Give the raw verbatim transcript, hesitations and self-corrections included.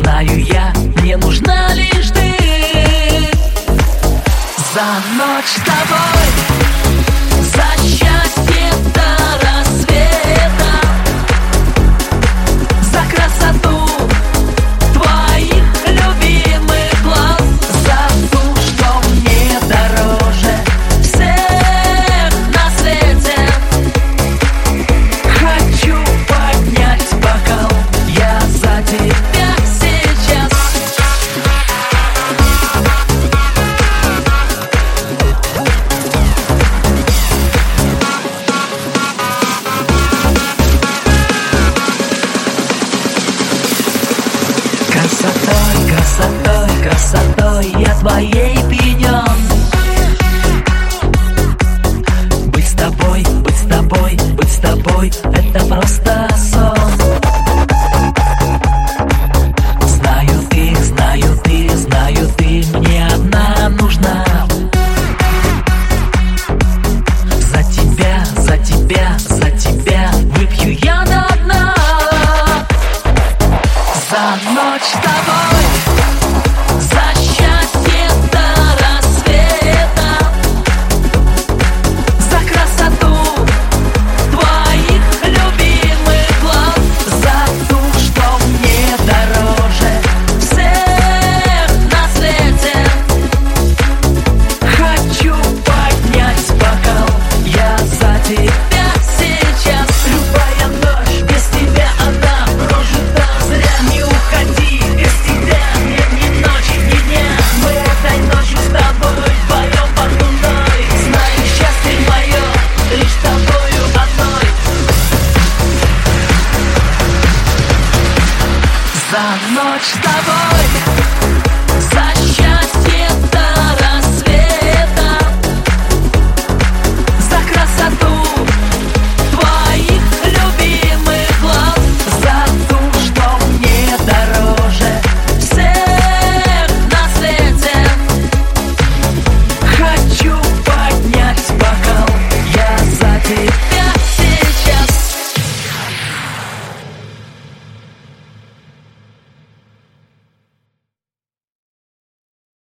знаю я, мне нужна лишь ты. За ночь с тобой, за счастье до рассвета, за красоту твоих любимых глаз, за ту, что мне дороже всех на свете. Хочу поднять бокал, я за тебя сейчас. Красотой, красотой, красотой я твоей пьянен. Быть с тобой, быть с тобой, быть с тобой — это просто сон. Знаю ты, знаю ты, знаю ты мне одна нужна. За тебя, за тебя, за тебя выпью я до дна. За ночь с тобой, за счастье до рассвета, за красоту твоих любимых глаз, за ту, что мне дороже всех на свете. Хочу поднять бокал, я за тебя сейчас. Любая ночь без тебя она прожита зря. Не уходи, без тебя нет ни ночи, ни дня. Мы этой ночью с тобой вдвоем под луной. Знаю, счастье мое лишь тобою одной. За ночь с тобой.